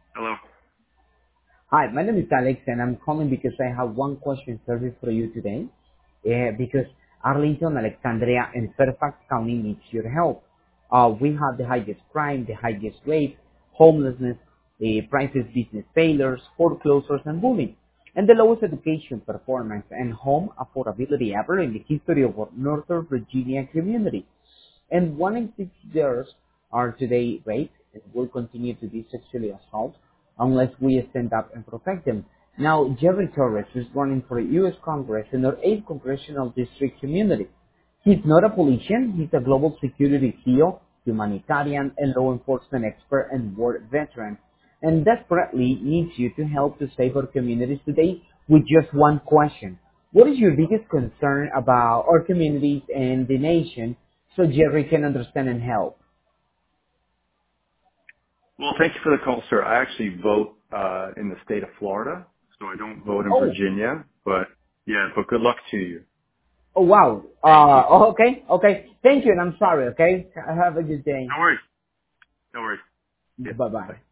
Hello. Hi, my name is Alex, and I'm calling because I have one question service for you today. Because Arlington, Alexandria, and Fairfax County needs your help. We have the highest crime, the highest rate, homelessness, prices, business failures, foreclosures, and bullying, and the lowest education performance and home affordability ever in the history of our Northern Virginia community. And 1 in 6 girls are today raped and will continue to be sexually assaulted unless we stand up and protect them. Now, Jerry Torres is running for U.S. Congress in our 8th Congressional District community. He's not a politician, he's a global security CEO, humanitarian, and law enforcement expert and war veteran, and desperately needs you to help to save our communities today with just one question. What is your biggest concern about our communities and the nation so Jerry can understand and help? Well, thank you for the call, sir. I actually vote in the state of Florida, so I don't vote in Oh, Virginia. But yeah, but good luck to you. oh wow. Thank you. Okay, okay. Thank you, and I'm sorry, okay? Have a good day. No worries. No worries. Yeah. Bye-bye. Bye.